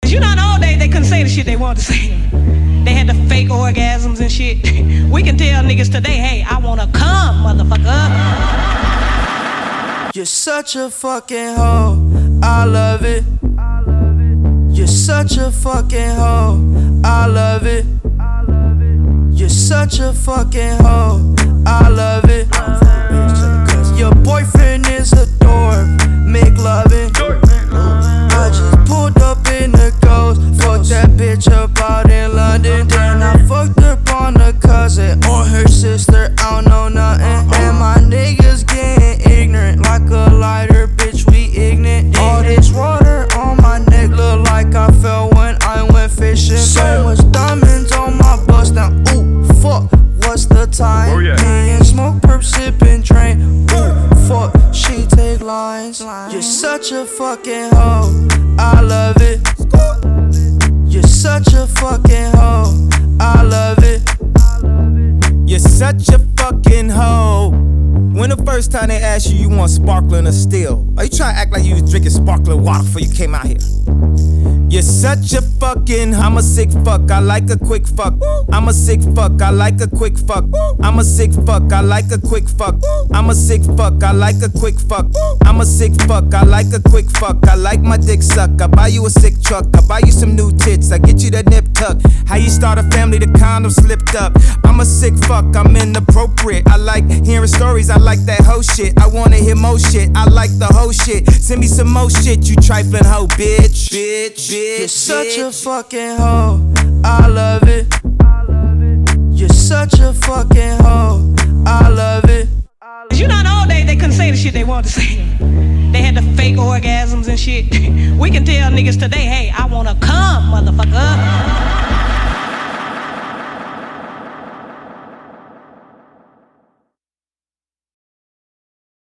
You know, in the old days, they couldn't say the shit they wanted to say. They had the fake orgasms and shit. We can tell niggas today, hey, I wanna come, motherfucker. You're such a fucking hoe, I love it. You're such a fucking hoe, I love it. You're such a fucking hoe, I love it. Your boyfriend is a dork, make loving. I just pulled up in the Ghost, fucked that bitch up out in London. Then I fucked up on a cousin or her sister, I don't know nothing. And my niggas getting ignorant like a lighter, bitch, we ignorant. All this water on my neck look like I fell when I went fishing. So much diamonds on my bust now, ooh, fuck, what's the time? Oh, yeah. Me and smoke, perp, sippin', drain, ooh, fuck, she take lines. You're such a fucking hoe, I love it. You're such a fucking hoe, I love it. You're such a fucking hoe. When the first time they asked you, you want sparkling or still? Are you trying to act like you was drinking sparkling water before you came out here? You're such a fucking, I'm a sick fuck, I like a quick fuck. I'm a sick fuck, I like a quick fuck. I'm a sick fuck, I like a quick fuck. I'm a sick fuck, I like a quick fuck. I'm a sick fuck, I like a quick fuck. I like my dick suck, I buy you a sick truck. I buy you some new tits, I get you that nip tuck. How you start a family, the condom slipped up. I'm a sick fuck, I'm inappropriate. I like hearing stories, I like that hoe shit. I wanna hear more shit, I like the whole shit. Send me some more shit, you trifling hoe, bitch. You're such a fucking hoe, I love it. You're such a fucking hoe, I love it. You know, in the old days, they couldn't say the shit they wanted to say. They had the fake orgasms and shit. We can tell niggas today, hey, I wanna come, motherfucker.